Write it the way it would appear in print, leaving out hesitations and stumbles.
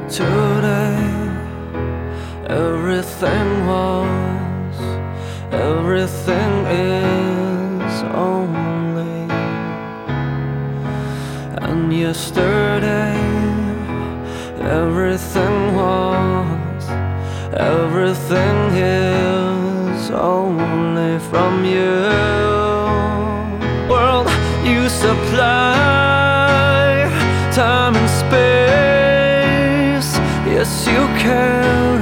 Today, everything was, everything is only. And yesterday, everything was, everything is only from you. World, you supply time and space. Yes, you can.